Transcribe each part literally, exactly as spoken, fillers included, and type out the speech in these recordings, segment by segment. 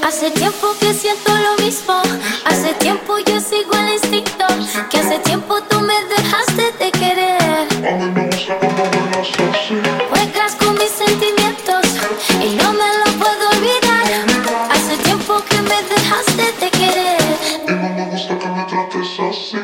Hace tiempo que siento lo mismo. Hace tiempo yo sigo el instinto. Que hace tiempo tú me dejaste de querer. A mí me gusta cuando bailas así. Juegas con mis sentimientos y no me lo puedo olvidar. Hace tiempo que me dejaste de querer. Y no me gusta que me trates así.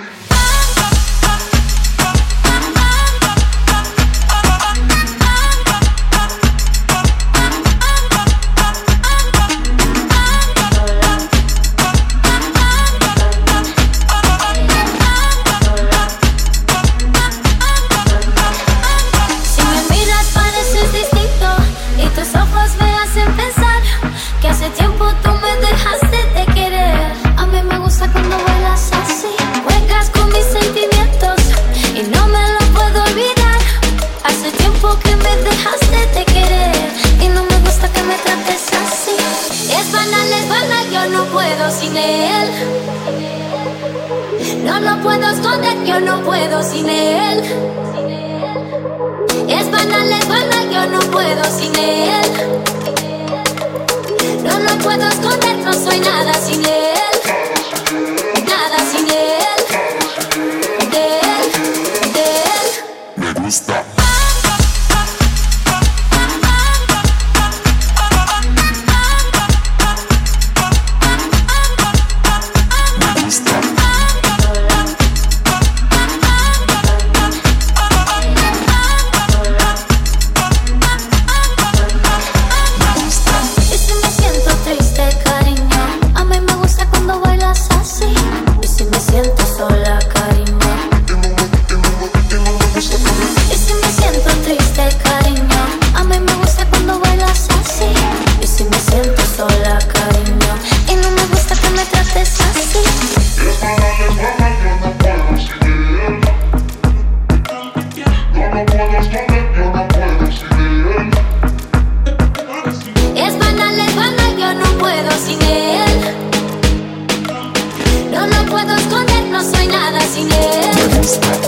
No lo puedo esconder, yo no puedo sin él. Es banal, es banal, yo no puedo sin él. No lo puedo esconder, no soy nada sin él. Nada sin él. De él, de él. Me gusta. No lo puedo esconder, no soy nada sin él.